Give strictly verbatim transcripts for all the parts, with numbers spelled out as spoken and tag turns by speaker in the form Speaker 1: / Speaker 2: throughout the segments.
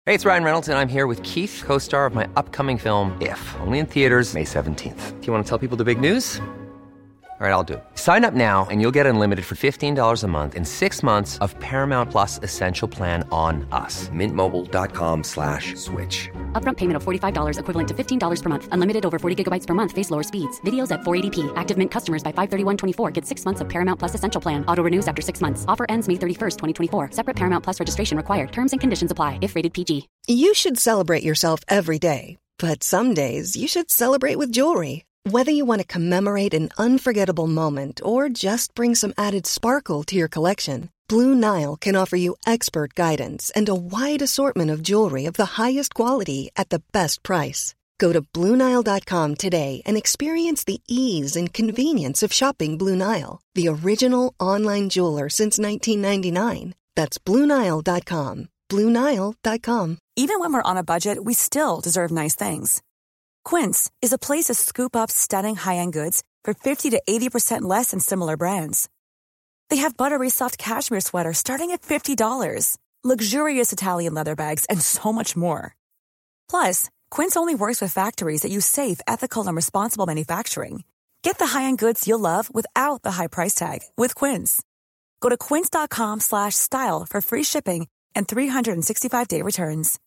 Speaker 1: Hey, it's Ryan Reynolds, and I'm here with Keith, co-star of my upcoming film, If, only in theaters May seventeenth. Do you want to tell people the big news? All right, I'll do it. Sign up now and you'll get unlimited for fifteen dollars a month and six months of Paramount Plus Essential Plan on us. Mint Mobile dot com slash switch.
Speaker 2: Upfront payment of forty-five dollars equivalent to fifteen dollars per month. Unlimited over forty gigabytes per month. Face lower speeds. Videos at four eighty p. Active Mint customers by five thirty-one twenty-four get six months of Paramount Plus Essential Plan. Auto renews after six months. Offer ends May thirty-first, twenty twenty-four. Separate Paramount Plus registration required. Terms and conditions apply if rated P G.
Speaker 3: You should celebrate yourself every day. But some days you should celebrate with jewelry. Whether you want to commemorate an unforgettable moment or just bring some added sparkle to your collection, Blue Nile can offer you expert guidance and a wide assortment of jewelry of the highest quality at the best price. Go to Blue Nile dot com today and experience the ease and convenience of shopping Blue Nile, the original online jeweler since nineteen ninety-nine. That's Blue Nile dot com. Blue Nile dot com.
Speaker 4: Even when we're on a budget, we still deserve nice things. Quince is a place to scoop up stunning high-end goods for fifty to eighty percent less than similar brands. They have buttery soft cashmere sweaters starting at fifty dollars, luxurious Italian leather bags, and so much more. Plus, Quince only works with factories that use safe, ethical, and responsible manufacturing. Get the high-end goods you'll love without the high price tag with Quince. Go to quince dot com slash style for free shipping and three sixty-five day returns.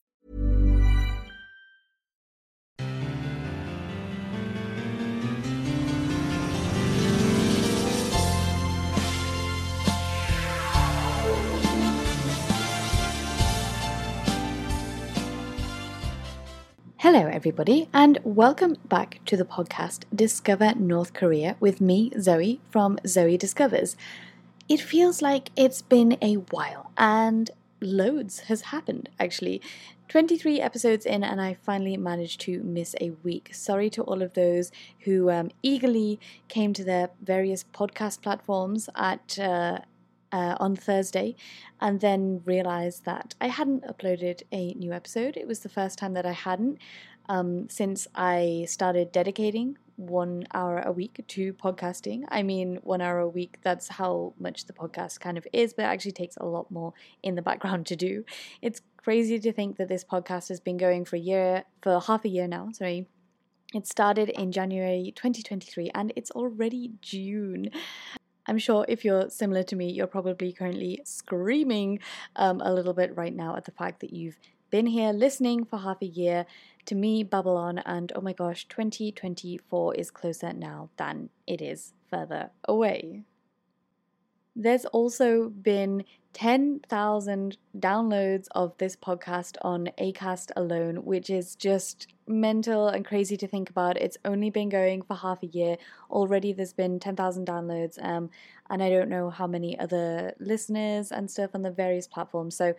Speaker 5: Hello everybody, and welcome back to the podcast Discover North Korea with me, Zoe, from Zoe Discovers. It feels like it's been a while, and loads has happened, actually. twenty-three episodes in, and I finally managed to miss a week. Sorry to all of those who um, eagerly came to their various podcast platforms at uh, Uh, on Thursday and then realized that I hadn't uploaded a new episode. It was the first time that I hadn't um, since I started dedicating one hour a week to podcasting. I mean, one hour a week, that's how much the podcast kind of is, but it actually takes a lot more in the background to do. It's crazy to think that this podcast has been going for a year, for half a year now, sorry. It started in January twenty twenty-three and it's already June. I'm sure if you're similar to me, you're probably currently screaming um, a little bit right now at the fact that you've been here listening for half a year to me babble on, and oh my gosh, twenty twenty-four is closer now than it is further away. There's also been ten thousand downloads of this podcast on Acast alone, which is just mental and crazy to think about. It's only been going for half a year. Already there's been ten thousand downloads, um, and I don't know how many other listeners and stuff on the various platforms. So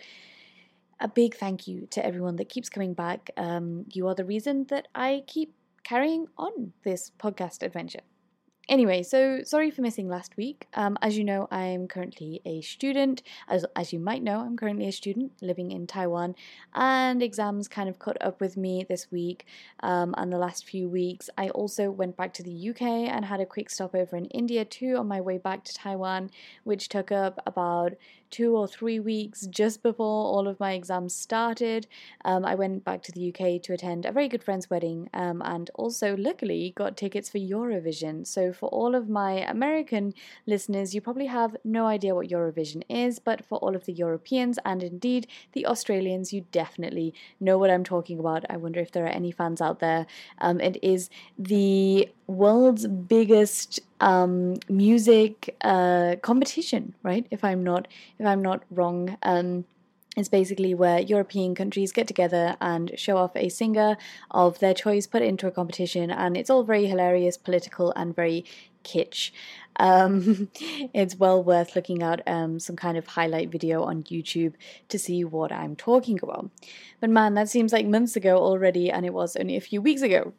Speaker 5: a big thank you to everyone that keeps coming back. Um, you are the reason that I keep carrying on this podcast adventure. Anyway, so sorry for missing last week. Um, as you know, I'm currently a student. As, as you might know, I'm currently a student living in Taiwan, and exams kind of caught up with me this week um, and the last few weeks. I also went back to the U K and had a quick stopover in India too on my way back to Taiwan, which took up about two or three weeks just before all of my exams started. Um, I went back to the U K to attend a very good friend's wedding um, and also luckily got tickets for Eurovision. So for all of my American listeners, you probably have no idea what Eurovision is, but for all of the Europeans and indeed the Australians, you definitely know what I'm talking about. I wonder if there are any fans out there. Um, it is the world's biggest um, music uh, competition, right? If I'm not, if I'm not wrong. Um, It's basically where European countries get together and show off a singer of their choice, put it into a competition, and it's all very hilarious, political, and very kitsch. Um, it's well worth looking at um, some kind of highlight video on YouTube to see what I'm talking about. But man, that seems like months ago already, and it was only a few weeks ago.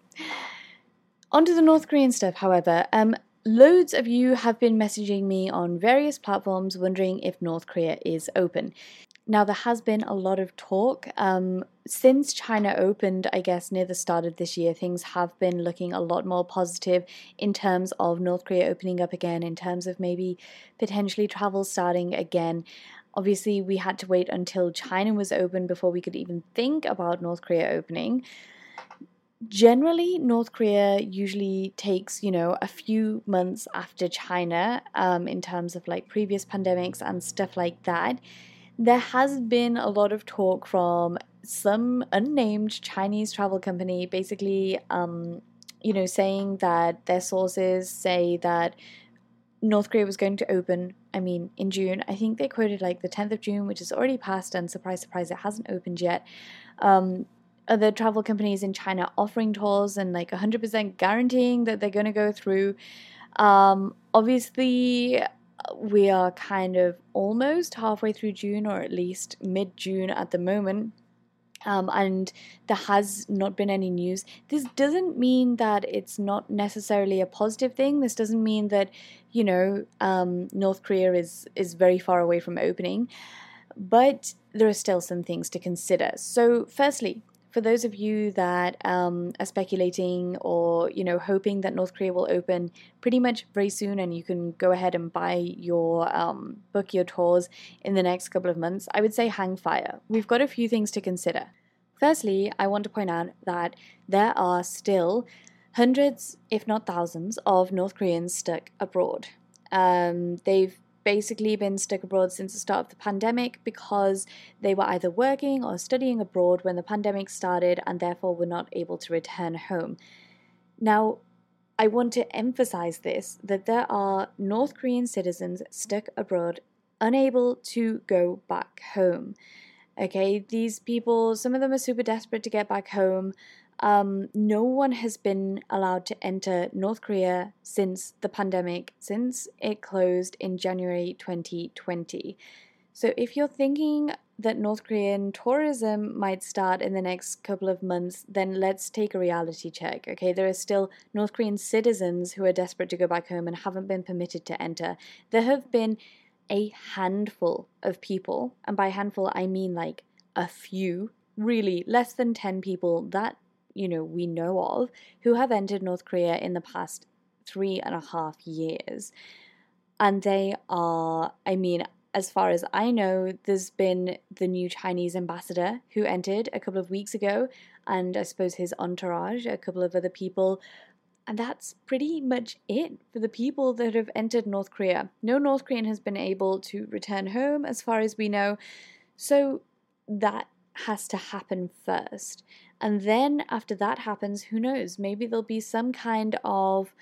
Speaker 5: On to the North Korean stuff, however. Um, Loads of you have been messaging me on various platforms wondering if North Korea is open. Now, there has been a lot of talk. Um, since China opened, I guess, near the start of this year, things have been looking a lot more positive in terms of North Korea opening up again, in terms of maybe potentially travel starting again. Obviously, we had to wait until China was open before we could even think about North Korea opening. Generally, North Korea usually takes, you know, a few months after China um, in terms of like previous pandemics and stuff like that. There has been a lot of talk from some unnamed Chinese travel company basically, um, you know, saying that their sources say that North Korea was going to open, I mean, in June. I think they quoted like the tenth of June, which is already passed, and surprise, surprise, it hasn't opened yet. Um, other travel companies in China offering tours and like one hundred percent guaranteeing that they're going to go through. Um, obviously, we are kind of almost halfway through June, or at least mid-June at the moment. Um, and there has not been any news. This doesn't mean that it's not necessarily a positive thing. This doesn't mean that, you know, um, North Korea is, is very far away from opening. But there are still some things to consider. So firstly, for those of you that um, are speculating or, you know, hoping that North Korea will open pretty much very soon and you can go ahead and buy your, um, book your tours in the next couple of months, I would say hang fire. We've got a few things to consider. Firstly, I want to point out that there are still hundreds, if not thousands, of North Koreans stuck abroad. Um, they've basically been stuck abroad since the start of the pandemic because they were either working or studying abroad when the pandemic started and therefore were not able to return home. Now, I want to emphasize this, that there are North Korean citizens stuck abroad, unable to go back home. Okay, these people, some of them are super desperate to get back home. Um, no one has been allowed to enter North Korea since the pandemic, since it closed in January twenty twenty. So if you're thinking that North Korean tourism might start in the next couple of months, then let's take a reality check. Okay, there are still North Korean citizens who are desperate to go back home and haven't been permitted to enter. There have been a handful of people, and by handful I mean like a few, really less than ten people that, you know, we know of, who have entered North Korea in the past three and a half years. And they are, I mean, as far as I know, there's been the new Chinese ambassador who entered a couple of weeks ago, and I suppose his entourage, a couple of other people. And that's pretty much it for the people that have entered North Korea. No North Korean has been able to return home, as far as we know. So that has to happen first. And then after that happens, who knows? Maybe there'll be some kind of,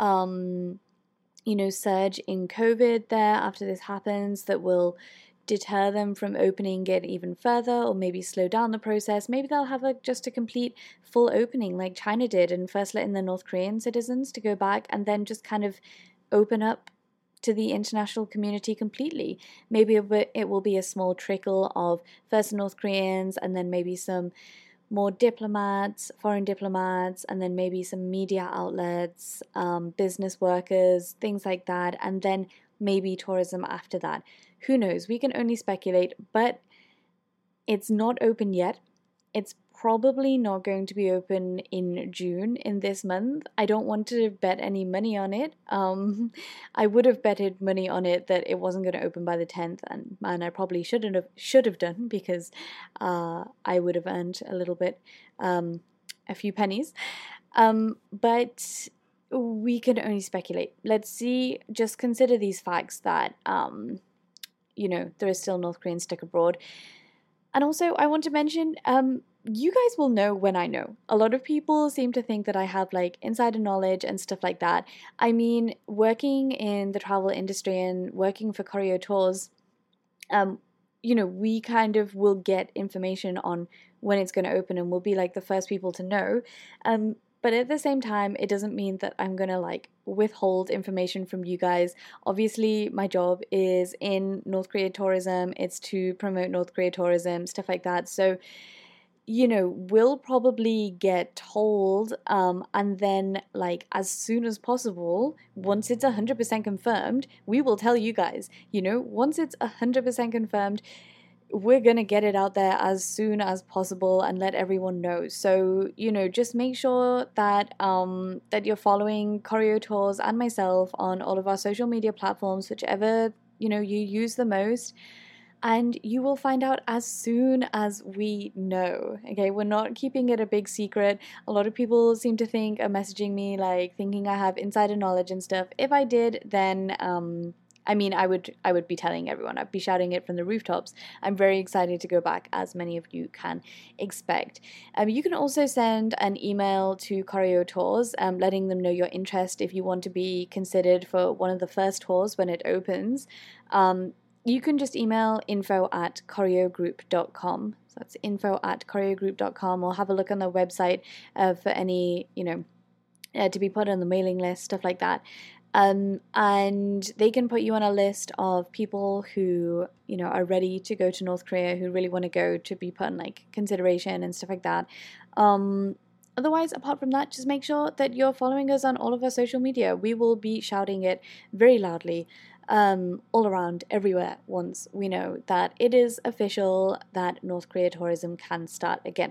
Speaker 5: um, you know, surge in COVID there after this happens that will deter them from opening it even further, or maybe slow down the process. Maybe they'll have a, just a complete full opening like China did and first let in the North Korean citizens to go back and then just kind of open up to the international community completely. Maybe it will be a small trickle of first North Koreans and then maybe some more diplomats, foreign diplomats, and then maybe some media outlets, um, business workers, things like that, and then maybe tourism after that. Who knows? We can only speculate, but it's not open yet. It's probably not going to be open in June, in this month. I don't want to bet any money on it. Um, I would have betted money on it that it wasn't going to open by the tenth, and, and I probably shouldn't have should have done because uh, I would have earned a little bit, um, a few pennies. Um, but we can only speculate. Let's see. Just consider these facts that um, you know, there are still North Koreans stuck abroad. And also, I want to mention, um, you guys will know when I know. A lot of people seem to think that I have like insider knowledge and stuff like that. I mean, working in the travel industry and working for Koryo Tours, um, you know, we kind of will get information on when it's going to open and we'll be like the first people to know. Um, but at the same time, it doesn't mean that I'm going to like withhold information from you guys. Obviously, my job is in North Korea tourism. It's to promote North Korea tourism, stuff like that. So, you know, we'll probably get told, um, and then like as soon as possible, once it's one hundred percent confirmed, we will tell you guys. You know, once it's one hundred percent confirmed, we're going to get it out there as soon as possible and let everyone know. So, you know, just make sure that um, that you're following Koryo Tours and myself on all of our social media platforms, whichever, you know, you use the most. and you will find out as soon as we know. Okay, we're not keeping it a big secret. A lot of people seem to think are messaging me like thinking I have insider knowledge and stuff. If I did, then um I mean, I would I would be telling everyone. I'd be shouting it from the rooftops. I'm very excited to go back, as many of you can expect. Um, you can also send an email to Choreo Tours, um, letting them know your interest if you want to be considered for one of the first tours when it opens. Um, you can just email info at choreogroup dot com. So that's info at choreogroup dot com, or have a look on their website uh, for any, you know, uh, to be put on the mailing list, stuff like that. Um, and they can put you on a list of people who, you know, are ready to go to North Korea, who really want to go, to be put in like consideration and stuff like that. Um, otherwise, apart from that, just make sure that you're following us on all of our social media. We will be shouting it very loudly um, all around, everywhere, once we know that it is official that North Korea tourism can start again.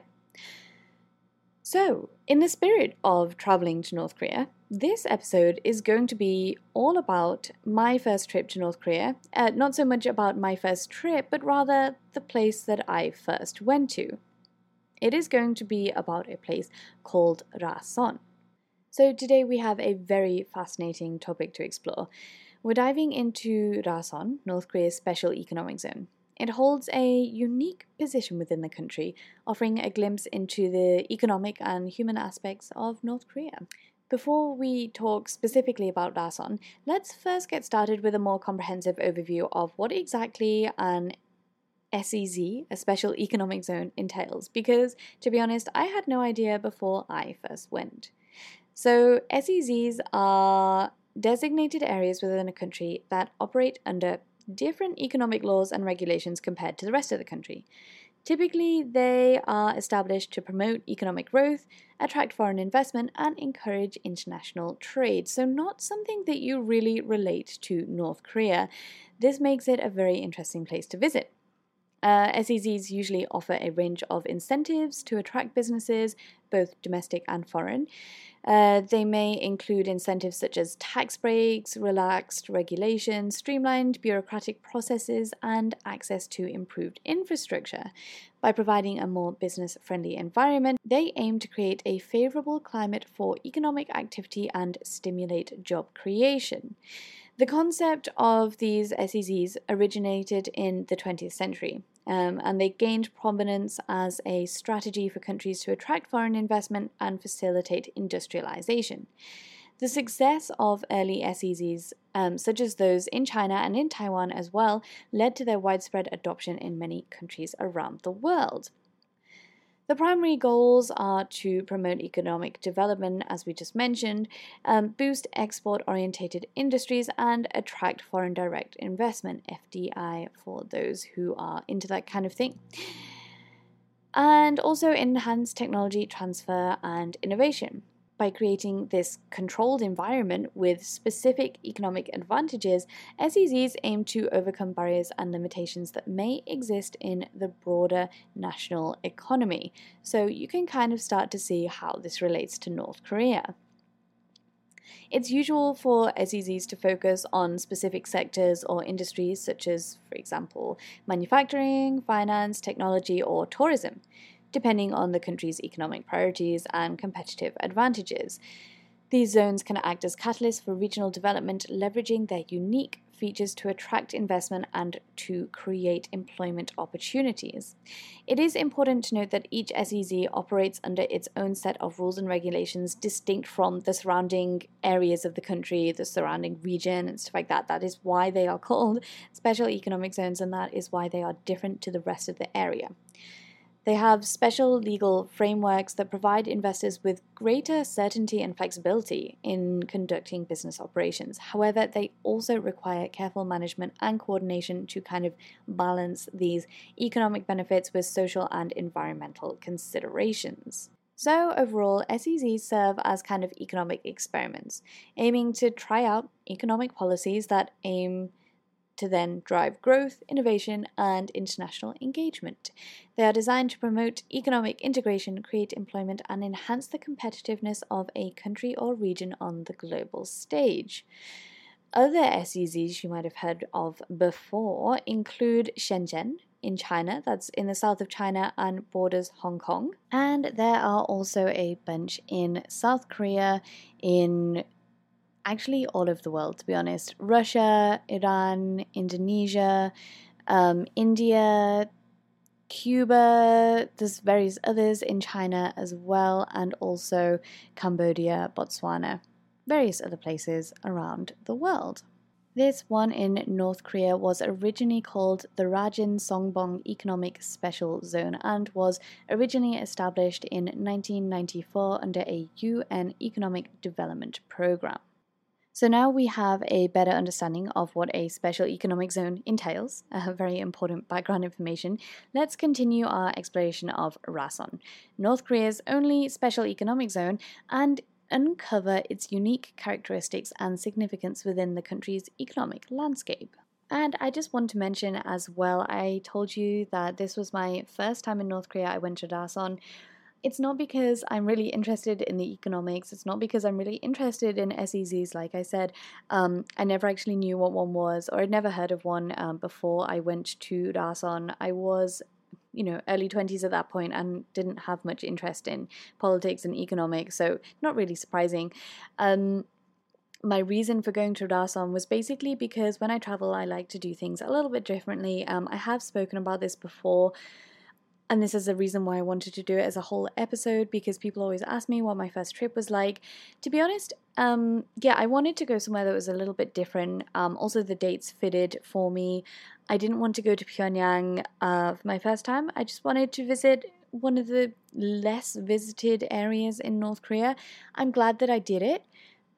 Speaker 5: So, in the spirit of traveling to North Korea, this episode is going to be all about my first trip to North Korea. Uh, not so much about my first trip, but rather the place that I first went to. It is going to be about a place called Rason. So today we have a very fascinating topic to explore. We're diving into Rason, North Korea's special economic zone. It holds a unique position within the country, offering a glimpse into the economic and human aspects of North Korea. Before we talk specifically about Rason, let's first get started with a more comprehensive overview of what exactly an S E Z, a special economic zone, entails, because, to be honest, I had no idea before I first went. So, S E Zs are designated areas within a country that operate under different economic laws and regulations compared to the rest of the country. Typically, they are established to promote economic growth, attract foreign investment, and encourage international trade. So not something that you really relate to North Korea. This makes it a very interesting place to visit. Uh, S E Zs usually offer a range of incentives to attract businesses, both domestic and foreign. Uh, they may include incentives such as tax breaks, relaxed regulations, streamlined bureaucratic processes, and access to improved infrastructure. By providing a more business-friendly environment, they aim to create a favorable climate for economic activity and stimulate job creation. The concept of these S E Zs originated in the twentieth century, um, and they gained prominence as a strategy for countries to attract foreign investment and facilitate industrialization. The success of early S E Zs, um, such as those in China and in Taiwan as well, led to their widespread adoption in many countries around the world. The primary goals are to promote economic development, as we just mentioned, um, boost export-orientated industries, and attract foreign direct investment, F D I, for those who are into that kind of thing. And also enhance technology transfer and innovation. By creating this controlled environment with specific economic advantages, S E Zs aim to overcome barriers and limitations that may exist in the broader national economy. So you can kind of start to see how this relates to North Korea. It's usual for S E Zs to focus on specific sectors or industries such as, for example, manufacturing, finance, technology, or tourism, depending on the country's economic priorities and competitive advantages. These zones can act as catalysts for regional development, leveraging their unique features to attract investment and to create employment opportunities. It is important to note that each S E Z operates under its own set of rules and regulations distinct from the surrounding areas of the country, the surrounding region, and stuff like that. That is why they are called special economic zones, and that is why they are different to the rest of the area. They have special legal frameworks that provide investors with greater certainty and flexibility in conducting business operations. However, they also require careful management and coordination to kind of balance these economic benefits with social and environmental considerations. So overall, S E Zs serve as kind of economic experiments, aiming to try out economic policies that aim to then drive growth, innovation, and international engagement. They are designed to promote economic integration, create employment, and enhance the competitiveness of a country or region on the global stage. other S E Zs you might have heard of before include Shenzhen in China, that's in the south of China and borders Hong Kong. And there are also a bunch in South Korea, in actually all over the world, to be honest. Russia, Iran, Indonesia, um, India, Cuba, there's various others in China as well, and also Cambodia, Botswana, various other places around the world. This one in North Korea was originally called the Rajin Songbong Economic Special Zone and was originally established in nineteen ninety-four under a U N Economic Development Program. So now we have a better understanding of what a special economic zone entails, a very important background information. Let's continue our exploration of Rason, North Korea's only special economic zone, and uncover its unique characteristics and significance within the country's economic landscape. And I just want to mention as well, I told you that this was my first time in North Korea. I went to Rason. It's not because I'm really interested in the economics. It's not because I'm really interested in S E Zs, like I said. Um, I never actually knew what one was, or I'd never heard of one um, before I went to Rason. I was you know, early twenties at that point and didn't have much interest in politics and economics, so not really surprising. Um, my reason for going to Rason was basically because when I travel, I like to do things a little bit differently. Um, I have spoken about this before, and this is the reason why I wanted to do it as a whole episode, because people always ask me what my first trip was like. To be honest, um, yeah, I wanted to go somewhere that was a little bit different. Um, also, the dates fitted for me. I didn't want to go to Pyongyang uh, for my first time. I just wanted to visit one of the less visited areas in North Korea. I'm glad that I did it.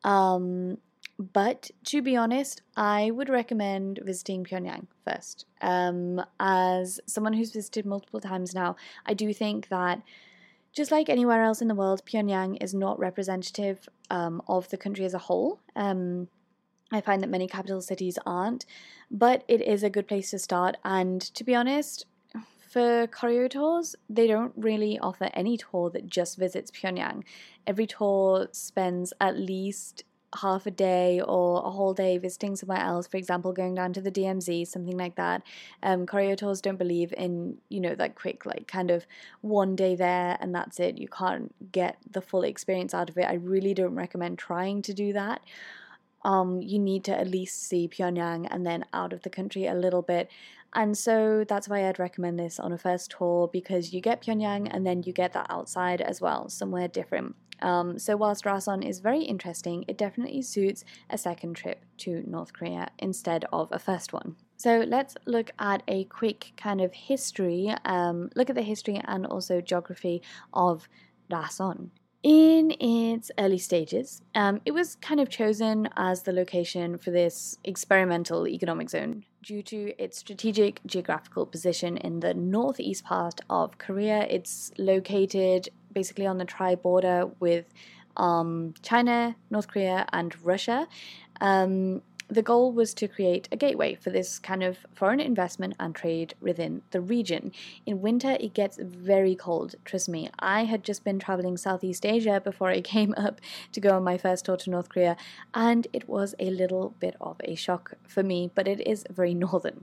Speaker 5: Um, but to be honest, I would recommend visiting Pyongyang first. Um, as someone who's visited multiple times now, I do think that just like anywhere else in the world, Pyongyang is not representative um, of the country as a whole. Um, I find that many capital cities aren't, but it is a good place to start. And to be honest, for Koryo tours, they don't really offer any tour that just visits Pyongyang. Every tour spends at least half a day or a whole day visiting somewhere else, for example, going down to the D M Z, something like that. Um, Koryo tours don't believe in, you know, that quick, like, kind of one day there and that's it. You can't get the full experience out of it. I really don't recommend trying to do that. Um, you need to at least see Pyongyang and then out of the country a little bit. And so that's why I'd recommend this on a first tour, because you get Pyongyang and then you get that outside as well, somewhere different. Um, so whilst Rason is very interesting, it definitely suits a second trip to North Korea instead of a first one. So let's look at a quick kind of history, um, look at the history and also geography of Rason. In its early stages, um, it was kind of chosen as the location for this experimental economic zone due to its strategic geographical position in the northeast part of Korea. It's located basically on the tri-border with um, China, North Korea, and Russia. Um, The goal was to create a gateway for this kind of foreign investment and trade within the region. In winter, it gets very cold, trust me. I had just been traveling Southeast Asia before I came up to go on my first tour to North Korea, and it was a little bit of a shock for me, but it is very northern.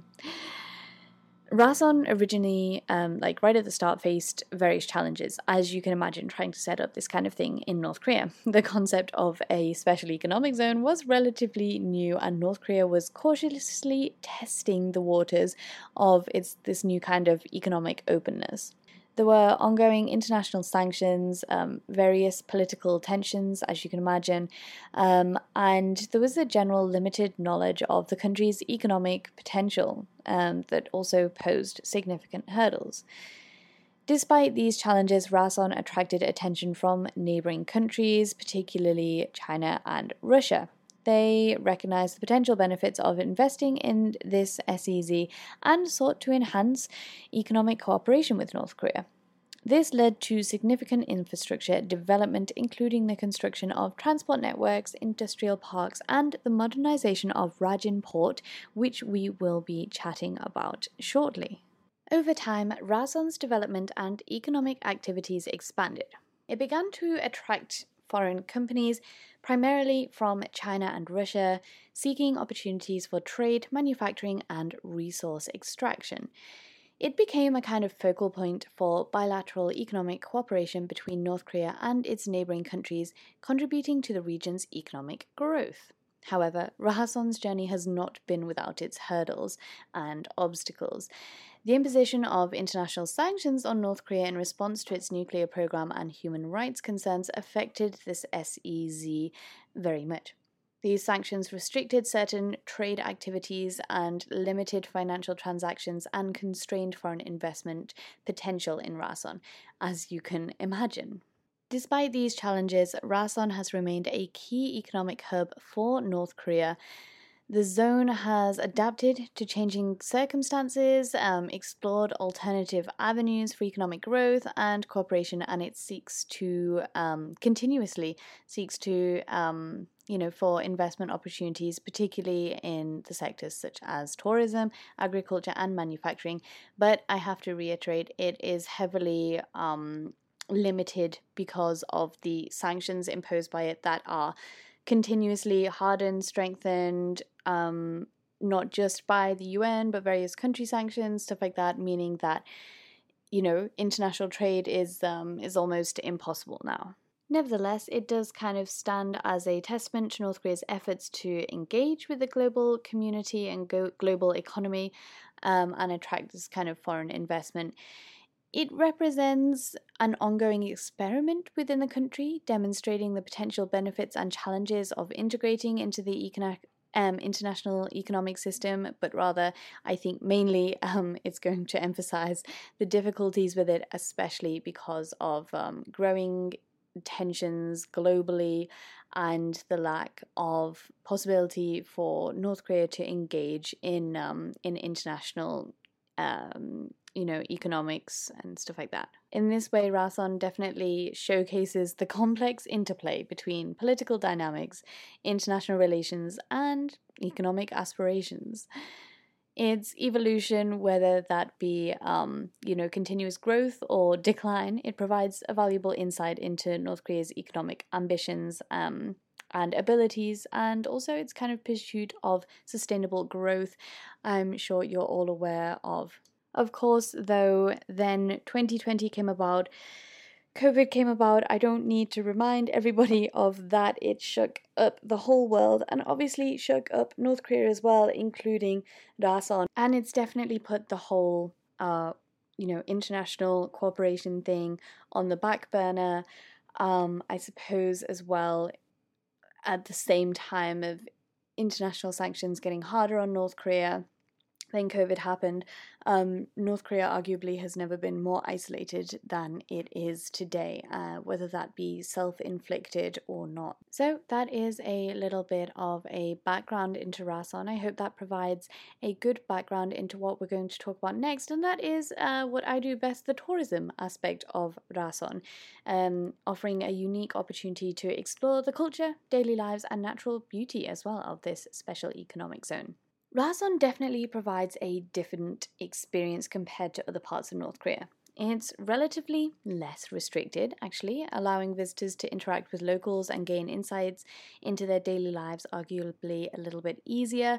Speaker 5: Rason originally, um, like right at the start, faced various challenges, as you can imagine, trying to set up this kind of thing in North Korea. The concept of a special economic zone was relatively new, and North Korea was cautiously testing the waters of its this new kind of economic openness. There were ongoing international sanctions, um, various political tensions, as you can imagine, um, and there was a general limited knowledge of the country's economic potential um, that also posed significant hurdles. Despite these challenges, Rason attracted attention from neighboring countries, particularly China and Russia. They recognized the potential benefits of investing in this S E Z and sought to enhance economic cooperation with North Korea. This led to significant infrastructure development, including the construction of transport networks, industrial parks, and the modernization of Rajin Port, which we will be chatting about shortly. Over time, Rason's development and economic activities expanded. It began to attract foreign companies, primarily from China and Russia, seeking opportunities for trade, manufacturing, and resource extraction. It became a kind of focal point for bilateral economic cooperation between North Korea and its neighboring countries, contributing to the region's economic growth. However, Rahason's journey has not been without its hurdles and obstacles. The imposition of international sanctions on North Korea in response to its nuclear program and human rights concerns affected this S E Z very much. These sanctions restricted certain trade activities and limited financial transactions and constrained foreign investment potential in Rason, as you can imagine. Despite these challenges, Rason has remained a key economic hub for North Korea. The zone has adapted to changing circumstances, um, explored alternative avenues for economic growth and cooperation, and it seeks to um, continuously seeks to um, you know, for investment opportunities, particularly in the sectors such as tourism, agriculture, and manufacturing. But I have to reiterate, it is heavily um, limited because of the sanctions imposed by it that are continuously hardened, strengthened, um, not just by the U N, but various country sanctions, stuff like that, meaning that, you know, international trade is um, is almost impossible now. Nevertheless, it does kind of stand as a testament to North Korea's efforts to engage with the global community and go- global economy um, and attract this kind of foreign investment. It represents an ongoing experiment within the country, demonstrating the potential benefits and challenges of integrating into the economic Um, international economic system, but rather, I think mainly um, it's going to emphasize the difficulties with it, especially because of um, growing tensions globally and the lack of possibility for North Korea to engage in um, in international um, you know, economics and stuff like that. In this way, Rason definitely showcases the complex interplay between political dynamics, international relations, and economic aspirations. Its evolution, whether that be, um, you know, continuous growth or decline, it provides a valuable insight into North Korea's economic ambitions um, and abilities, and also its kind of pursuit of sustainable growth. I'm sure you're all aware of. Of course, though, then twenty twenty came about, COVID came about. I don't need to remind everybody of that. It shook up the whole world and obviously shook up North Korea as well, including Rason. And it's definitely put the whole, uh, you know, international cooperation thing on the back burner, um, I suppose, as well, at the same time of international sanctions getting harder on North Korea. Then COVID happened. Um, North Korea arguably has never been more isolated than it is today, uh, whether that be self-inflicted or not. So that is a little bit of a background into Rason. I hope that provides a good background into what we're going to talk about next, and that is uh, what I do best, the tourism aspect of Rason, um, offering a unique opportunity to explore the culture, daily lives, and natural beauty as well of this special economic zone. Rason definitely provides a different experience compared to other parts of North Korea. It's relatively less restricted, actually, allowing visitors to interact with locals and gain insights into their daily lives arguably a little bit easier.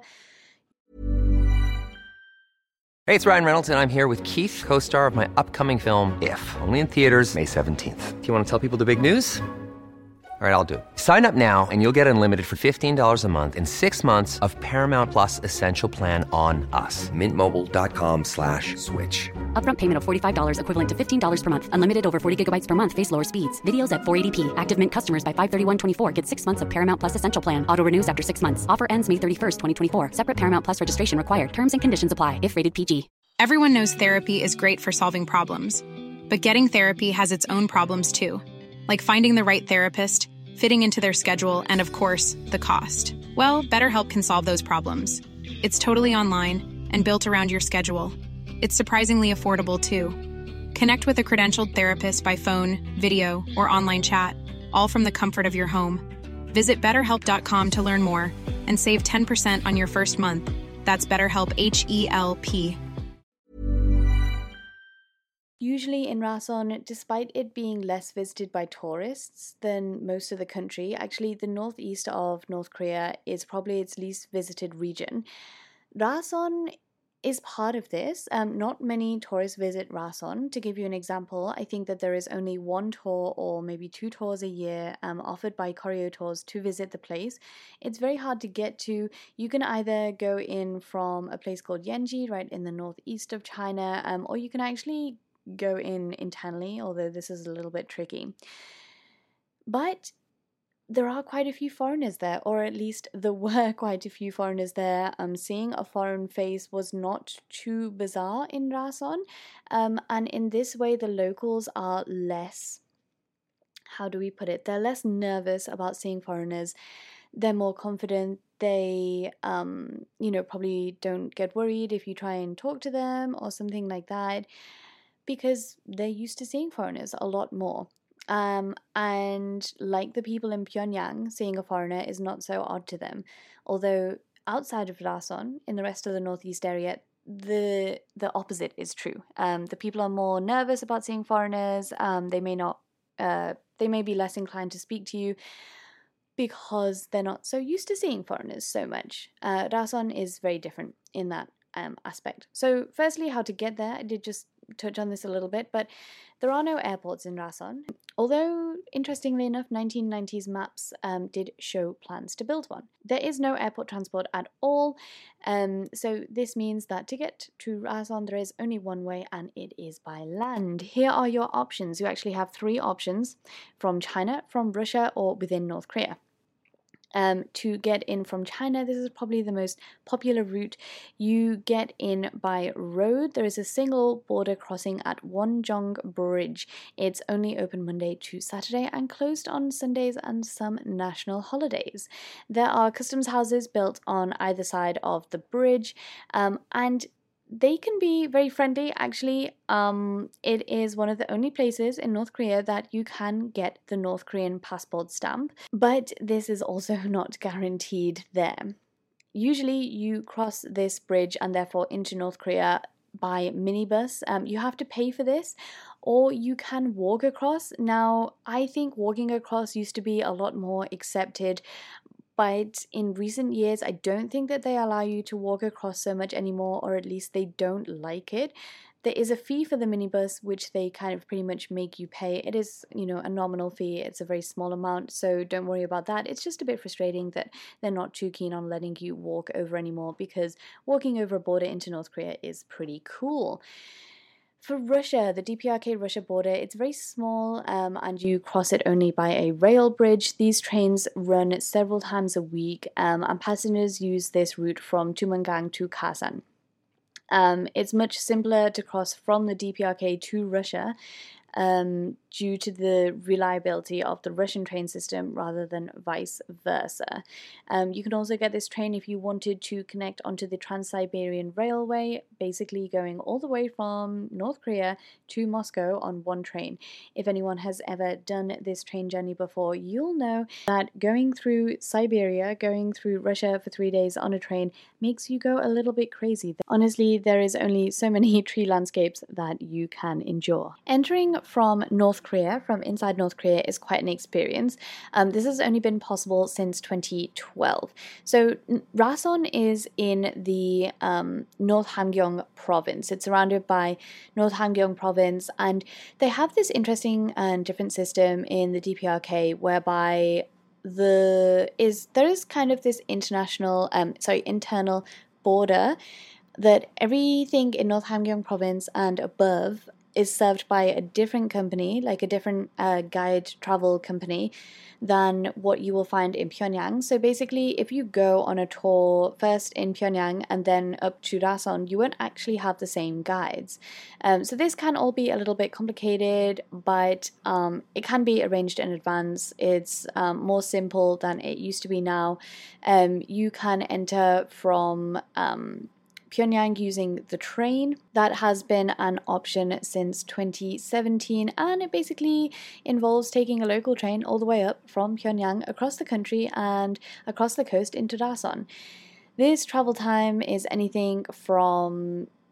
Speaker 1: Hey, it's Ryan Reynolds, and I'm here with Keith, co-star of my upcoming film, If, only in theaters May seventeenth. Do you want to tell people the big news? All right, I'll do it. Sign up now and you'll get unlimited for fifteen dollars a month and six months of Paramount Plus Essential Plan on us. Mint Mobile dot com slash switch.
Speaker 2: Upfront payment of forty-five dollars equivalent to fifteen dollars per month. Unlimited over forty gigabytes per month. Face lower speeds. Videos at four eighty p. Active Mint customers by five thirty-one twenty-four get six months of Paramount Plus Essential Plan. Auto renews after six months. Offer ends May thirty-first, twenty twenty-four. Separate Paramount Plus registration required. Terms and conditions apply if rated P G.
Speaker 6: Everyone knows therapy is great for solving problems. But getting therapy has its own problems too. Like finding the right therapist, fitting into their schedule, and of course, the cost. Well, BetterHelp can solve those problems. It's totally online and built around your schedule. It's surprisingly affordable too. Connect with a credentialed therapist by phone, video, or online chat, all from the comfort of your home. Visit better help dot com to learn more and save ten percent on your first month. That's BetterHelp, H E L P.
Speaker 5: Usually in Rason, despite it being less visited by tourists than most of the country, actually the northeast of North Korea is probably its least visited region. Rason is part of this. Um, not many tourists visit Rason. To give you an example, I think that there is only one tour or maybe two tours a year um, offered by Koryo Tours to visit the place. It's very hard to get to. You can either go in from a place called Yanji, right in the northeast of China, um, or you can actually go in internally, although this is a little bit tricky. But there are quite a few foreigners there, or at least there were quite a few foreigners there. Um, seeing a foreign face was not too bizarre in Rason, um, and in this way the locals are less, how do we put it, they're less nervous about seeing foreigners. They're more confident. They, um, you know, probably don't get worried if you try and talk to them or something like that, because they're used to seeing foreigners a lot more. Um, and like the people in Pyongyang, seeing a foreigner is not so odd to them. Although outside of Rason, in the rest of the northeast area, the the opposite is true. Um, the people are more nervous about seeing foreigners. Um, they may not, uh, they may be less inclined to speak to you because they're not so used to seeing foreigners so much. Uh, Rason is very different in that um, aspect. So, firstly, how to get there. I did just touch on this a little bit, but there are no airports in Rason. Although, interestingly enough, nineteen nineties maps um, did show plans to build one. There is no airport transport at all, um, so this means that to get to Rason there is only one way, and it is by land. Here are your options. You actually have three options: from China, from Russia, or within North Korea. Um, to get in from China, this is probably the most popular route. You get in by road. There is a single border crossing at Wonjong Bridge. It's only open Monday to Saturday and closed on Sundays and some national holidays. There are customs houses built on either side of the bridge, um, and they can be very friendly. Actually, um, it is one of the only places in North Korea that you can get the North Korean passport stamp, but this is also not guaranteed there. Usually you cross this bridge and therefore into North Korea by minibus. Um, you have to pay for this, or you can walk across. Now, I think walking across used to be a lot more accepted, but in recent years, I don't think that they allow you to walk across so much anymore, or at least they don't like it. There is a fee for the minibus, which they kind of pretty much make you pay. It is, you know, a nominal fee. It's a very small amount, so don't worry about that. It's just a bit frustrating that they're not too keen on letting you walk over anymore, because walking over a border into North Korea is pretty cool. For Russia, the D P R K Russia border, it's very small, um, and you cross it only by a rail bridge. These trains run several times a week, um, and passengers use this route from Tumangang to Kasan. Um, it's much simpler to cross from the D P R K to Russia, um, due to the reliability of the Russian train system rather than vice versa. Um, you can also get this train if you wanted to connect onto the Trans-Siberian Railway, basically going all the way from North Korea to Moscow on one train. If anyone has ever done this train journey before, you'll know that going through Siberia, going through Russia for three days on a train makes you go a little bit crazy. Honestly, there is only so many tree landscapes that you can endure. Entering from North Korea, from inside North Korea, is quite an experience. Um, this has only been possible since twenty twelve. So Rason is in the um, North Hamgyong province. It's surrounded by North Hamgyong province, and they have this interesting and different system in the D P R K whereby the is there is kind of this international, um, sorry, internal border that everything in North Hamgyong province and above is served by a different company, like a different uh, guide travel company than what you will find in Pyongyang. So basically, if you go on a tour first in Pyongyang and then up to Rason, you won't actually have the same guides. Um, so this can all be a little bit complicated, but um, it can be arranged in advance. It's um, more simple than it used to be now. Um, you can enter from Um, Pyongyang using the train. That has been an option since twenty seventeen, and it basically involves taking a local train all the way up from Pyongyang across the country and across the coast into Rason. This travel time is anything from,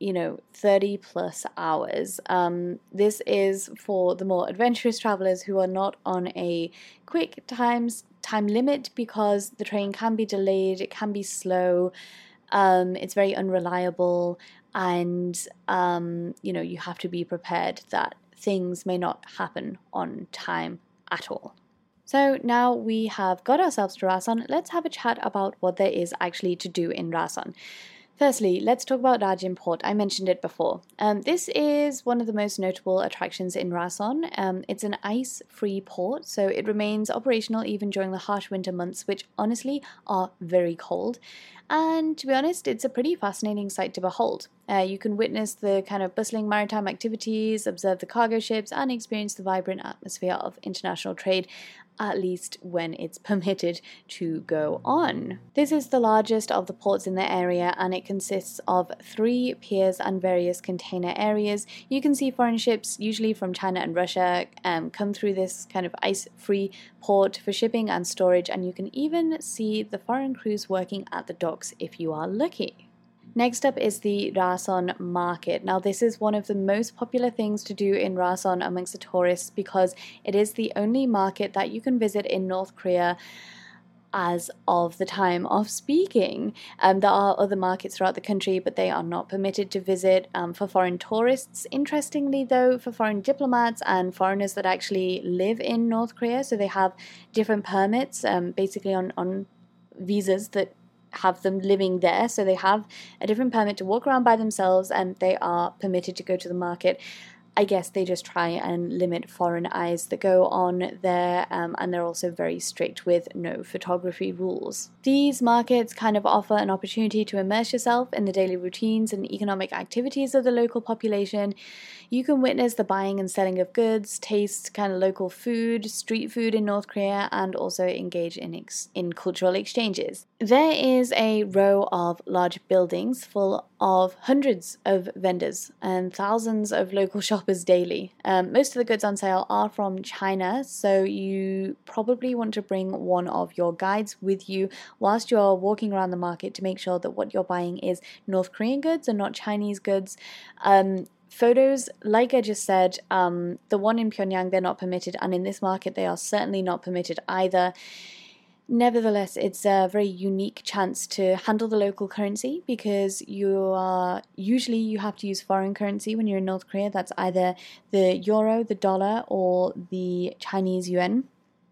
Speaker 5: you know, thirty plus hours. Um, this is for the more adventurous travelers who are not on a quick times time limit, because the train can be delayed, it can be slow, um, it's very unreliable, and um, you know, you have to be prepared that things may not happen on time at all. So now we have got ourselves to Rason, let's have a chat about what there is actually to do in Rason. Firstly, let's talk about Rajin Port. I mentioned it before. Um, this is one of the most notable attractions in Rason. Um, it's an ice-free port, so it remains operational even during the harsh winter months, which honestly are very cold. And to be honest, it's a pretty fascinating sight to behold. Uh, you can witness the kind of bustling maritime activities, observe the cargo ships, and experience the vibrant atmosphere of international trade, at least when it's permitted to go on. This is the largest of the ports in the area, and it consists of three piers and various container areas. You can see foreign ships, usually from China and Russia, um, come through this kind of ice-free port for shipping and storage, and you can even see the foreign crews working at the docks if you are lucky. Next up is the Rason Market. Now, this is one of the most popular things to do in Rason amongst the tourists, because it is the only market that you can visit in North Korea as of the time of speaking. Um, there are other markets throughout the country, but they are not permitted to visit um, for foreign tourists. Interestingly, though, for foreign diplomats and foreigners that actually live in North Korea, so they have different permits, um, basically on, on visas that have them living there, so they have a different permit to walk around by themselves, and they are permitted to go to the market. I guess they just try and limit foreign eyes that go on there, um, and they're also very strict with no photography rules. These markets kind of offer an opportunity to immerse yourself in the daily routines and economic activities of the local population. You can witness the buying and selling of goods, taste kind of local food, street food in North Korea, and also engage in, ex- in cultural exchanges. There is a row of large buildings full of hundreds of vendors and thousands of local shoppers daily. Um, most of the goods on sale are from China, so you probably want to bring one of your guides with you whilst you're walking around the market to make sure that what you're buying is North Korean goods and not Chinese goods. Um, Photos, like I just said, um, the one in Pyongyang, they're not permitted, and in this market they are certainly not permitted either. Nevertheless, it's a very unique chance to handle the local currency, because you are usually you have to use foreign currency when you're in North Korea. That's either the euro, the dollar, or the Chinese yuan.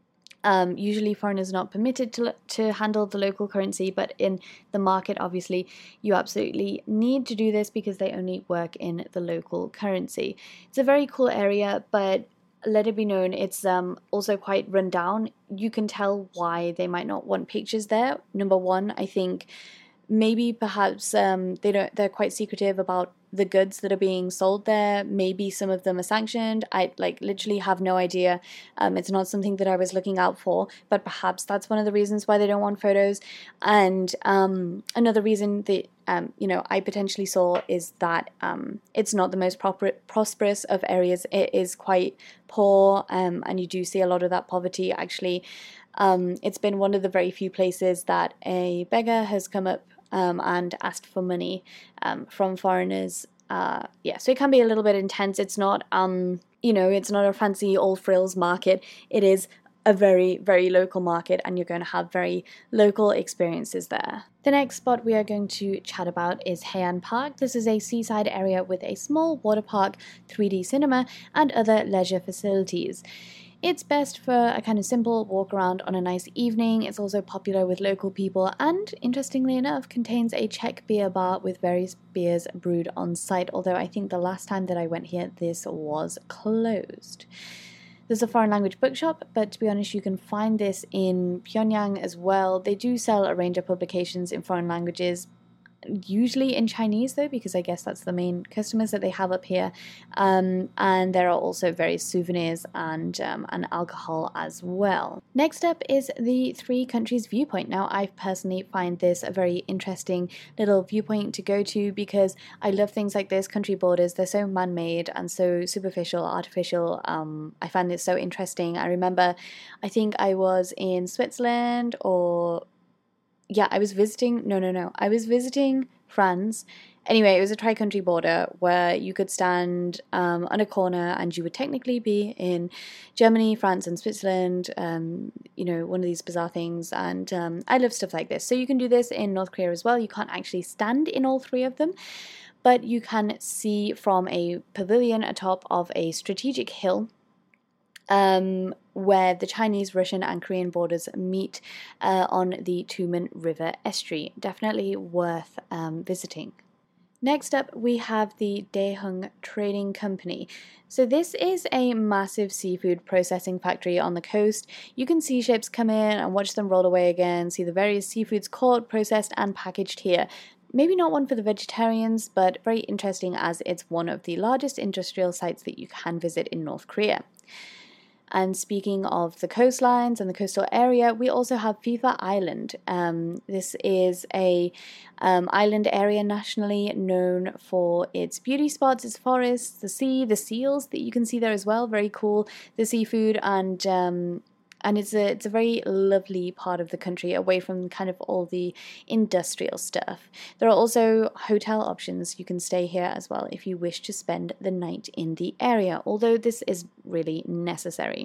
Speaker 5: Um, usually foreigners are not permitted to to handle the local currency, but in the market, obviously, you absolutely need to do this because they only work in the local currency. It's a very cool area, but let it be known, it's um, also quite run down. You can tell why they might not want pictures there. Number one, I think maybe perhaps um, they don't. They're quite secretive about the goods that are being sold there. Maybe some of them are sanctioned. I like literally have no idea. Um, it's not something that I was looking out for, but perhaps that's one of the reasons why they don't want photos. And um, another reason that um, you know I potentially saw is that um, it's not the most proper, prosperous of areas. It is quite poor, um, and you do see a lot of that poverty actually. Um, it's been one of the very few places that a beggar has come up Um, and asked for money um, from foreigners. Uh, yeah, so it can be a little bit intense. It's not, um, you know, it's not a fancy old frills market. It is a very, very local market, and you're going to have very local experiences there. The next spot we are going to chat about is Heian Park. This is a seaside area with a small water park, three D cinema, and other leisure facilities. It's best for a kind of simple walk around on a nice evening. It's also popular with local people, and interestingly enough, contains a Czech beer bar with various beers brewed on site, although I think the last time that I went here, this was closed. There's a foreign language bookshop, but to be honest, you can find this in Pyongyang as well. They do sell a range of publications in foreign languages, usually in Chinese though, because I guess that's the main customers that they have up here, um, and there are also various souvenirs and um, and alcohol as well. Next up is the Three Countries Viewpoint. Now, I personally find this a very interesting little viewpoint to go to, because I love things like this, country borders. They're so man-made and so superficial, artificial. um, I find this so interesting. I remember, I think I was in Switzerland or Yeah, I was visiting, no, no, no, I was visiting France, Anyway, it was a tri-country border where you could stand um, on a corner and you would technically be in Germany, France, and Switzerland, um, you know, one of these bizarre things. And um, I love stuff like this. So you can do this in North Korea as well. You can't actually stand in all three of them, but you can see from a pavilion atop of a strategic hill um, where the Chinese, Russian, and Korean borders meet uh, on the Tumen River estuary. Definitely worth um, visiting. Next up, we have the Daehung Trading Company. So this is a massive seafood processing factory on the coast. You can see ships come in and watch them roll away again, see the various seafoods caught, processed, and packaged here. Maybe not one for the vegetarians, but very interesting as it's one of the largest industrial sites that you can visit in North Korea. And speaking of the coastlines and the coastal area, we also have Fifa Island. Um, this is a um, island area nationally known for its beauty spots, its forests, the sea, the seals that you can see there as well. Very cool. The seafood and um, and it's a it's a very lovely part of the country, away from kind of all the industrial stuff. There are also hotel options. You can stay here as well if you wish to spend the night in the area, although this is really necessary.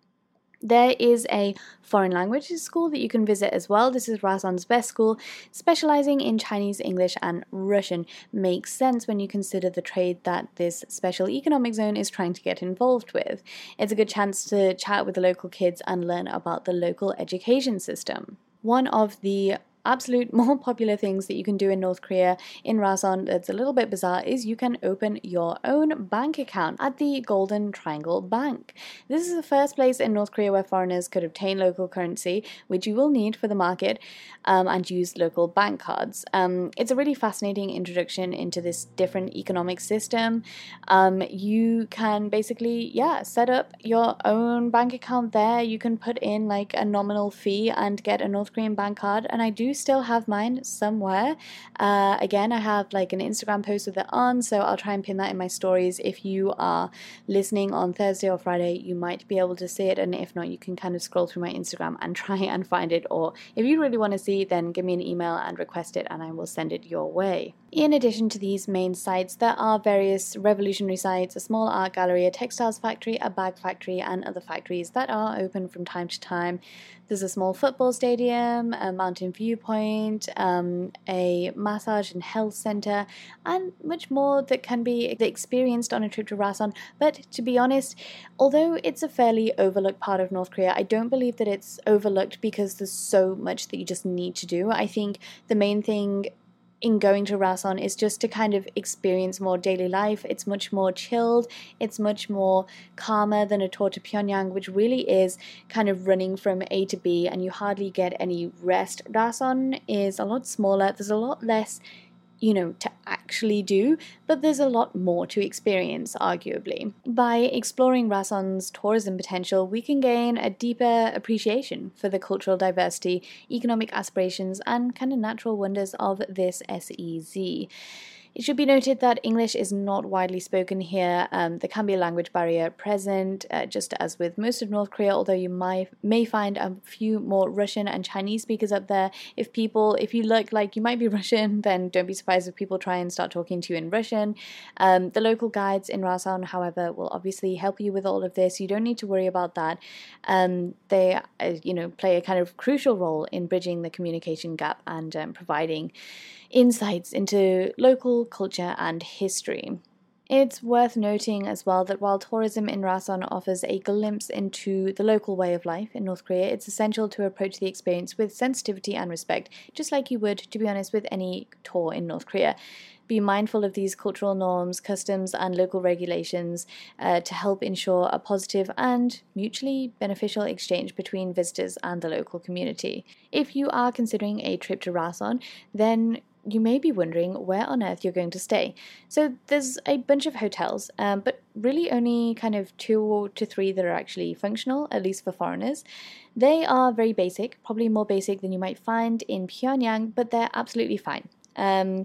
Speaker 5: There is a foreign languages school that you can visit as well. This is Rason's best school, specializing in Chinese, English, and Russian. Makes sense when you consider the trade that this special economic zone is trying to get involved with. It's a good chance to chat with the local kids and learn about the local education system. One of the absolute more popular things that you can do in North Korea, in Rason, that's a little bit bizarre, is you can open your own bank account at the Golden Triangle Bank. This is the first place in North Korea where foreigners could obtain local currency, which you will need for the market, um, and use local bank cards. Um, it's a really fascinating introduction into this different economic system. Um, you can basically, yeah, set up your own bank account there. You can put in like a nominal fee and get a North Korean bank card, and I do still have mine somewhere. Uh, again, I have like an Instagram post with it on, so I'll try and pin that in my stories. If you are listening on Thursday or Friday, you might be able to see it, and if not, you can kind of scroll through my Instagram and try and find it, or if you really want to see, then give me an email and request it and I will send it your way. In addition to these main sites, there are various revolutionary sites, a small art gallery, a textiles factory, a bag factory, and other factories that are open from time to time. There's a small football stadium, a mountain viewpoint, um, a massage and health center, and much more that can be experienced on a trip to Rason. But to be honest, although it's a fairly overlooked part of North Korea, I don't believe that it's overlooked because there's so much that you just need to do. I think the main thing in going to Rason is just to kind of experience more daily life. It's much more chilled, it's much more calmer than a tour to Pyongyang, which really is kind of running from A to B and you hardly get any rest. Rason is a lot smaller, there's a lot less, you know, to actually do, but there's a lot more to experience, arguably. By exploring Rason's tourism potential, we can gain a deeper appreciation for the cultural diversity, economic aspirations, and kind of natural wonders of this S E Z. It should be noted that English is not widely spoken here. Um, there can be a language barrier present, uh, just as with most of North Korea, although you might, may find a few more Russian and Chinese speakers up there. If people, if you look like you might be Russian, then don't be surprised if people try and start talking to you in Russian. Um, the local guides in Rason, however, will obviously help you with all of this. You don't need to worry about that. Um, they, uh, you know, play a kind of crucial role in bridging the communication gap and um, providing insights into local culture and history. It's worth noting as well that while tourism in Rason offers a glimpse into the local way of life in North Korea, it's essential to approach the experience with sensitivity and respect, just like you would, to be honest, with any tour in North Korea. Be mindful of these cultural norms, customs, and local regulations uh, to help ensure a positive and mutually beneficial exchange between visitors and the local community. If you are considering a trip to Rason, then you may be wondering where on earth you're going to stay. So there's a bunch of hotels, um, but really only kind of two to three that are actually functional, at least for foreigners. They are very basic, probably more basic than you might find in Pyongyang, but they're absolutely fine. Um,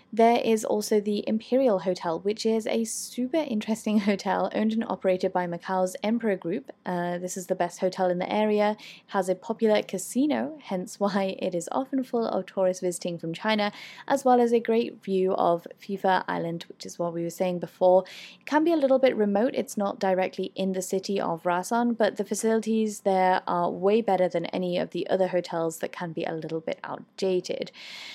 Speaker 5: There is also the Imperial Hotel, which is a super interesting hotel owned and operated by Macau's Emperor Group. Uh, this is the best hotel in the area, has a popular casino, hence why it is often full of tourists visiting from China, as well as a great view of Fifa Island, which is what we were saying before. It can be a little bit remote, it's not directly in the city of Rason, but the facilities there are way better than any of the other hotels that can be a little bit outdated.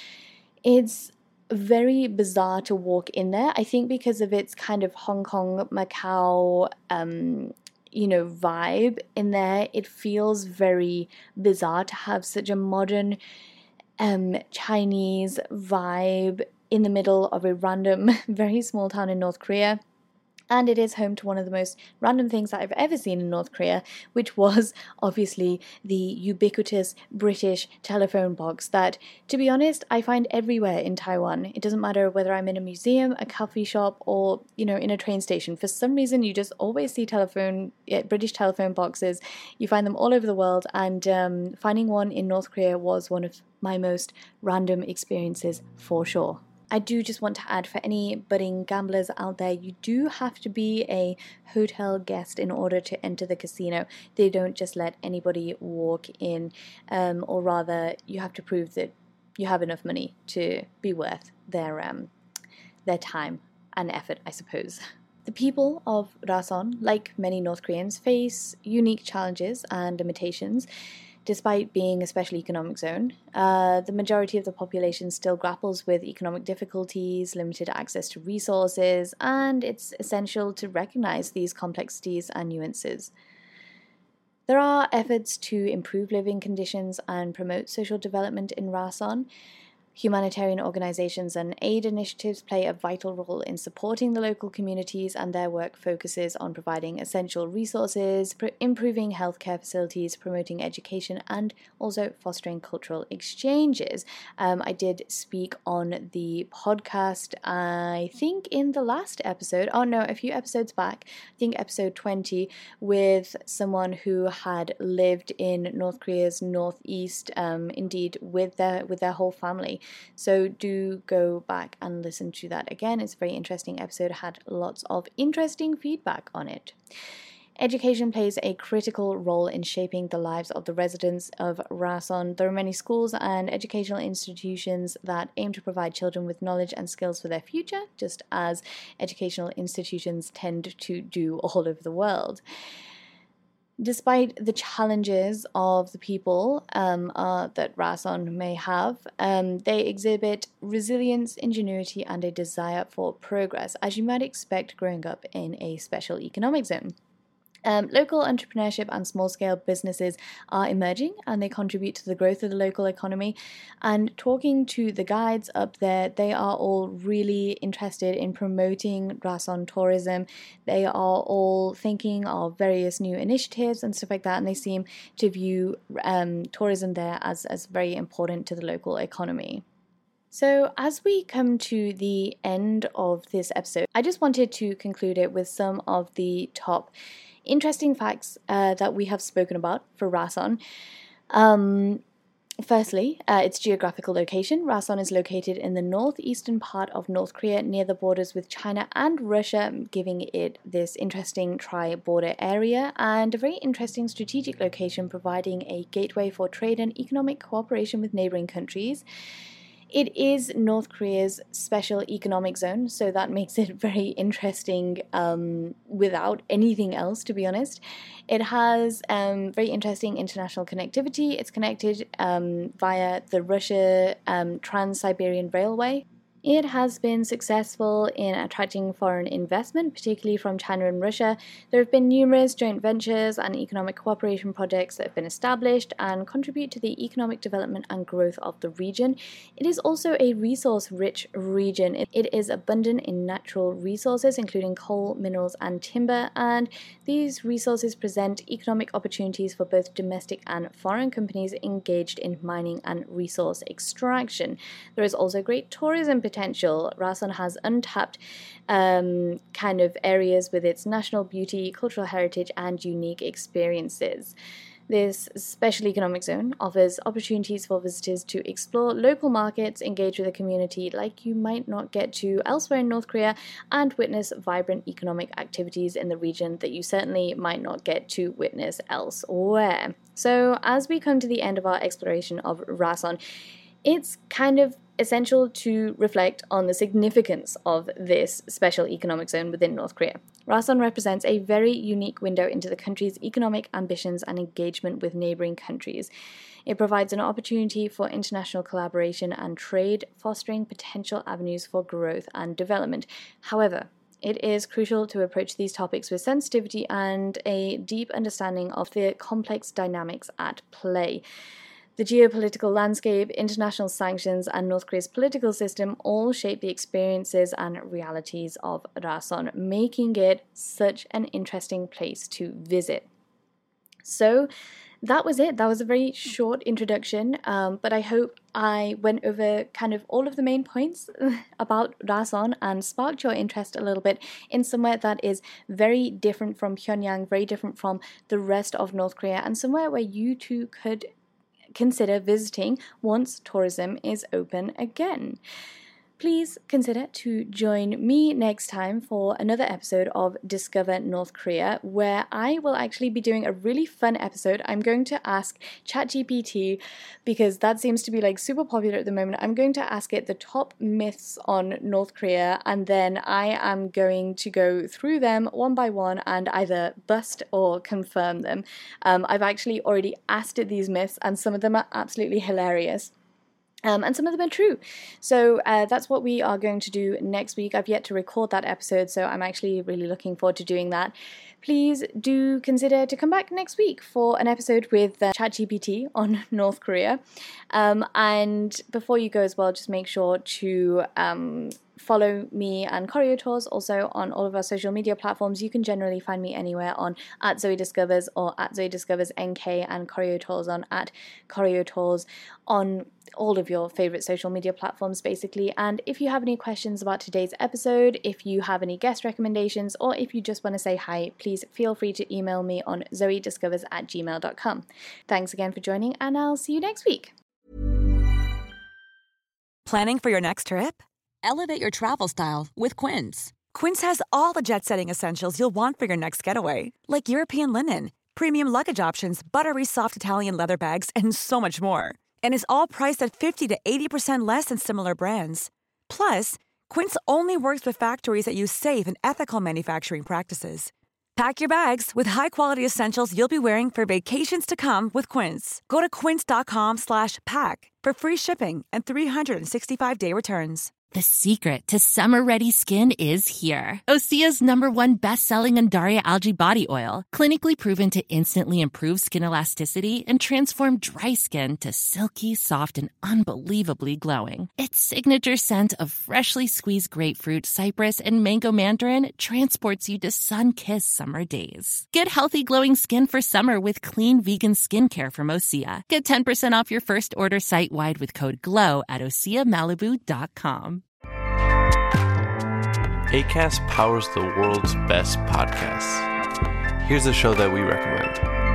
Speaker 5: It's very bizarre to walk in there, I think because of its kind of Hong Kong, Macau, um, you know, vibe in there. It feels very bizarre to have such a modern um, Chinese vibe in the middle of a random, very small town in North Korea. And it is home to one of the most random things that I've ever seen in North Korea, which was obviously the ubiquitous British telephone box that, to be honest, I find everywhere in Taiwan. It doesn't matter whether I'm in a museum, a coffee shop, or, you know, in a train station. For some reason, you just always see telephone, yeah, British telephone boxes. You find them all over the world, and um, finding one in North Korea was one of my most random experiences for sure. I do just want to add, for any budding gamblers out there, you do have to be a hotel guest in order to enter the casino. They don't just let anybody walk in, um, or rather you have to prove that you have enough money to be worth their um, their time and effort, I suppose. The people of Rason, like many North Koreans, face unique challenges and limitations. Despite being a special economic zone, uh, the majority of the population still grapples with economic difficulties, limited access to resources, and it's essential to recognize these complexities and nuances. There are efforts to improve living conditions and promote social development in Rason. Humanitarian organizations and aid initiatives play a vital role in supporting the local communities, and their work focuses on providing essential resources, pr- improving healthcare facilities, promoting education, and also fostering cultural exchanges. Um, I did speak on the podcast, I think in the last episode, oh no, a few episodes back, I think episode twenty, with someone who had lived in North Korea's northeast, um, indeed with their with their whole family. So do go back and listen to that again. It's a very interesting episode, had lots of interesting feedback on it. Education plays a critical role in shaping the lives of the residents of Rason. There are many schools and educational institutions that aim to provide children with knowledge and skills for their future, just as educational institutions tend to do all over the world. Despite the challenges of the people um, uh, that Rason may have, um, they exhibit resilience, ingenuity, and a desire for progress, as you might expect growing up in a special economic zone. Um, local entrepreneurship and small-scale businesses are emerging, and they contribute to the growth of the local economy. And talking to the guides up there, they are all really interested in promoting Rason tourism. They are all thinking of various new initiatives and stuff like that, and they seem to view um, tourism there as, as very important to the local economy. So as we come to the end of this episode, I just wanted to conclude it with some of the top interesting facts uh, that we have spoken about for Rason. Um, firstly, uh, its geographical location. Rason is located in the northeastern part of North Korea, near the borders with China and Russia, giving it this interesting tri-border area, and a very interesting strategic location, providing a gateway for trade and economic cooperation with neighboring countries. It is North Korea's special economic zone, so that makes it very interesting um, without anything else, to be honest. It has um, very interesting international connectivity. It's connected um, via the Russia um, Trans-Siberian Railway. It has been successful in attracting foreign investment, particularly from China and Russia. There have been numerous joint ventures and economic cooperation projects that have been established and contribute to the economic development and growth of the region. It is also a resource-rich region. It is abundant in natural resources, including coal, minerals, and timber, and these resources present economic opportunities for both domestic and foreign companies engaged in mining and resource extraction. There is also great tourism potential. Potential. Rason has untapped um, kind of areas with its national beauty, cultural heritage, and unique experiences. This special economic zone offers opportunities for visitors to explore local markets, engage with the community like you might not get to elsewhere in North Korea, and witness vibrant economic activities in the region that you certainly might not get to witness elsewhere. So as we come to the end of our exploration of Rason, it's kind of essential to reflect on the significance of this special economic zone within North Korea. Rason represents a very unique window into the country's economic ambitions and engagement with neighboring countries. It provides an opportunity for international collaboration and trade, fostering potential avenues for growth and development. However, it is crucial to approach these topics with sensitivity and a deep understanding of the complex dynamics at play. The geopolitical landscape, international sanctions, and North Korea's political system all shape the experiences and realities of Rason, making it such an interesting place to visit. So that was it. That was a very short introduction, um, but I hope I went over kind of all of the main points about Rason and sparked your interest a little bit in somewhere that is very different from Pyongyang, very different from the rest of North Korea, and somewhere where you too could consider visiting once tourism is open again. Please consider to join me next time for another episode of Discover North Korea, where I will actually be doing a really fun episode. I'm going to ask ChatGPT, because that seems to be like super popular at the moment. I'm going to ask it the top myths on North Korea, and then I am going to go through them one by one and either bust or confirm them. Um, I've actually already asked it these myths, and some of them are absolutely hilarious. Um, and some of them are true. So uh, that's what we are going to do next week. I've yet to record that episode, so I'm actually really looking forward to doing that. Please do consider to come back next week for an episode with uh, ChatGPT on North Korea. Um, and before you go as well, just make sure to um, follow me and Koryo Tours also on all of our social media platforms. You can generally find me anywhere on at Zoe Discovers or at Zoe Discovers N K, and Koryo Tours on at Koryo Tours on all of your favorite social media platforms basically. And if you have any questions about today's episode, if you have any guest recommendations, or if you just want to say hi, please feel free to email me on zoe discovers at gmail dot com. Thanks again for joining, and I'll see you next week.
Speaker 4: Planning for your next trip?
Speaker 7: Elevate your travel style with Quince.
Speaker 4: Quince has all the jet-setting essentials you'll want for your next getaway, like European linen, premium luggage options, buttery soft Italian leather bags, and so much more. And is all priced at fifty to eighty percent less than similar brands. Plus, Quince only works with factories that use safe and ethical manufacturing practices. Pack your bags with high-quality essentials you'll be wearing for vacations to come with Quince. Go to quince.com slash pack for free shipping and three sixty-five day returns.
Speaker 8: The secret to summer-ready skin is here. Osea's number one best-selling Undaria Algae Body Oil, clinically proven to instantly improve skin elasticity and transform dry skin to silky, soft, and unbelievably glowing. Its signature scent of freshly squeezed grapefruit, cypress, and mango mandarin transports you to sun-kissed summer days. Get healthy, glowing skin for summer with clean vegan skincare from Osea. Get ten percent off your first order site-wide with code GLOW at osea malibu dot com.
Speaker 9: Acast powers the world's best podcasts. Here's a show that we recommend.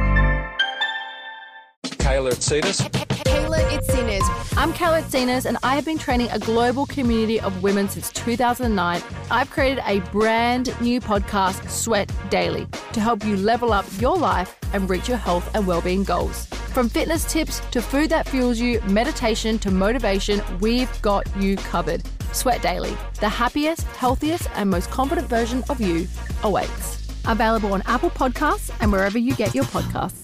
Speaker 10: Kayla Itsinas.
Speaker 11: Kayla Itsinas. I'm Kayla Itsinas, and I have been training a global community of women since two thousand nine. I've created a brand new podcast, Sweat Daily, to help you level up your life and reach your health and well-being goals. From fitness tips to food that fuels you, meditation to motivation, we've got you covered. Sweat Daily, the happiest, healthiest, and most confident version of you awaits. Available on Apple Podcasts and wherever you get your podcasts.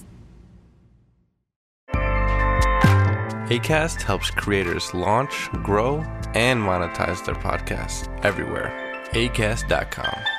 Speaker 9: Acast helps creators launch, grow, and monetize their podcasts everywhere. acast dot com.